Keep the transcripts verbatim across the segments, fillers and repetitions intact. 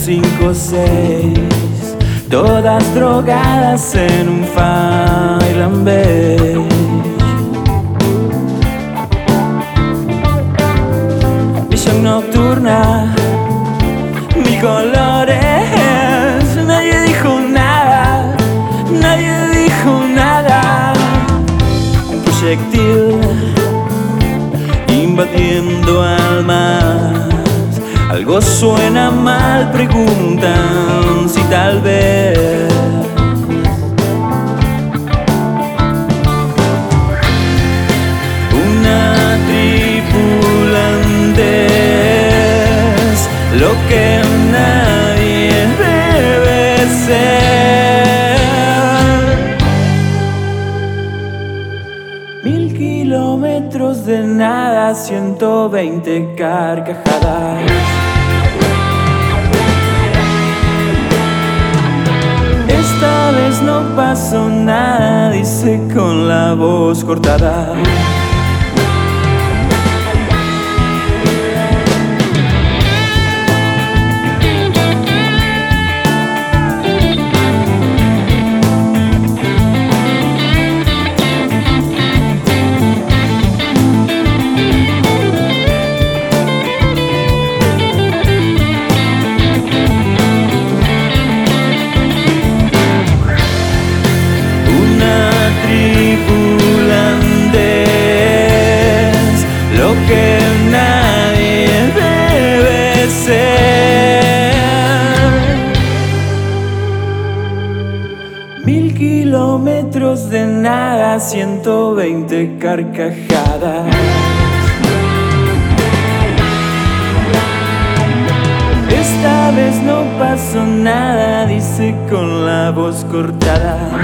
cinco o seis, todas drogadas en un file and beige. Visión nocturna, mil colores. Nadie dijo nada, nadie dijo nada. Un proyectil invadiendo almas. Algo suena mal, preguntan si tal vez una tripulante es lo que nadie debe ser. Mil kilómetros de nada, ciento veinte carcajadas. Esta vez no pasó nada, dice con la voz cortada. Que nadie debe ser. Mil kilómetros de nada, ciento veinte carcajadas. Esta vez no pasó nada, dice con la voz cortada.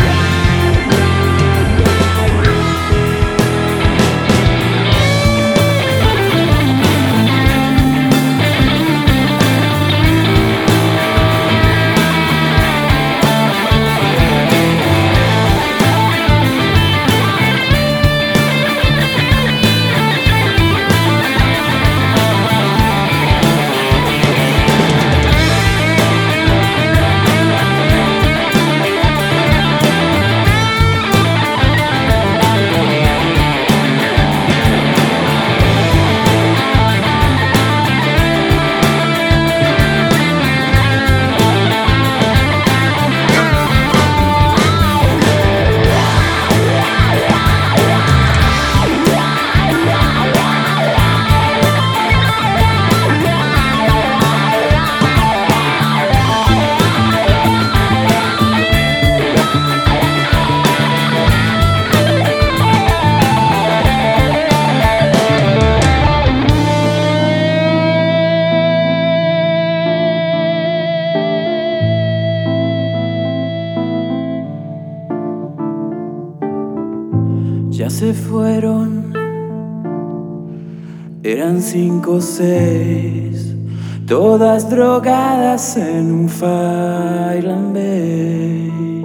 Ya se fueron, eran cinco o seis, todas drogadas en un file and beige.